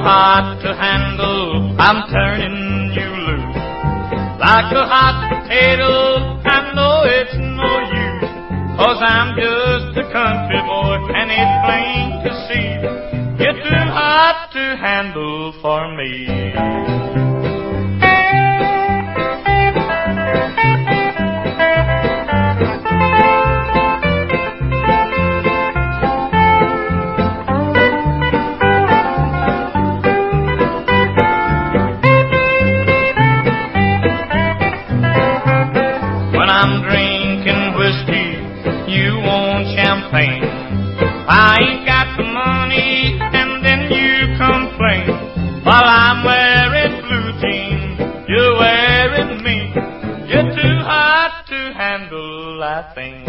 hot to handle, I'm turning you loose. Like a hot potato, I know it's no use. 'Cause I'm just a country boy, and it's plain to see you're too hot to handle for me. I'm drinking whiskey, you want champagne. I ain't got the money, and then you complain. While I'm wearing blue jeans, you're wearing me. You're too hot to handle, I think.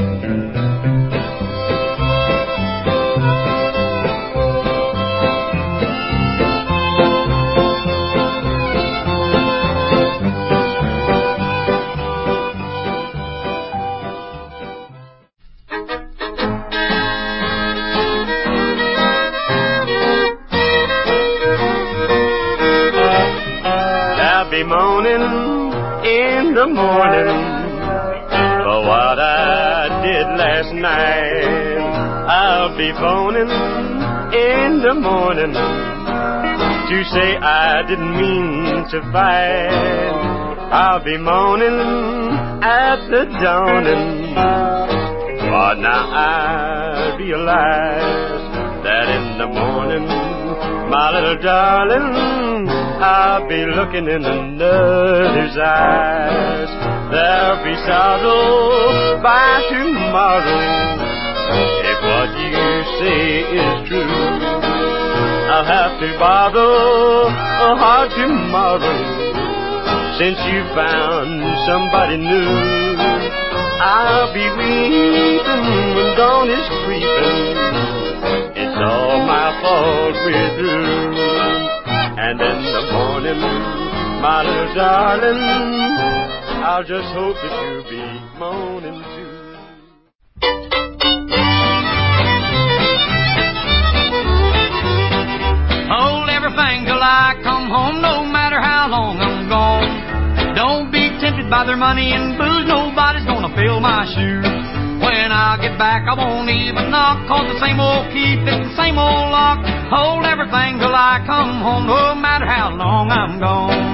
Moaning in the morning for what I did last night. I'll be phoning in the morning to say I didn't mean to fight. I'll be moaning at the dawning, but now I realize that in the morning, my little darling, I'll be looking in another's eyes. There'll be sorrow by tomorrow if what you say is true. I'll have to borrow a heart tomorrow since you found somebody new. I'll be weeping when dawn is creeping. It's all my fault we're through. And in the morning, my little darling, I'll just hope that you'll be moaning too. Hold everything till I come home, no matter how long I'm gone. Don't be tempted by their money and booze, nobody's gonna fill my shoes. When I get back, I won't even knock, 'cause the same old key fits the same old lock. Hold everything till I come home, no matter how long I'm gone.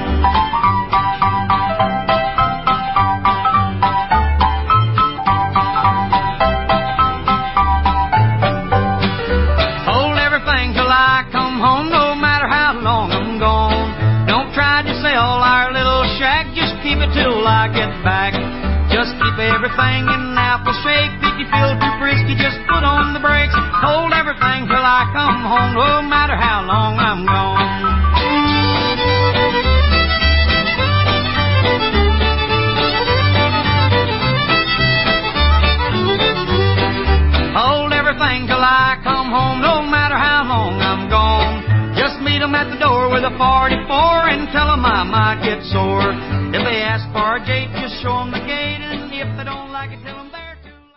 Hold everything till I come home, no matter how long I'm gone. Don't try to sell our little shack, just keep it till I get back. Just keep everything in apple shape. If you feel too frisky, just put on the brakes. Hold everything till I come home, no matter how long I'm gone. Hold everything till I come home, no matter how long I'm gone. Just meet 'em at the door with a 44 and tell 'em I might get sore. If they ask for a date, just show 'em the gate, and if they don't like it, tell 'em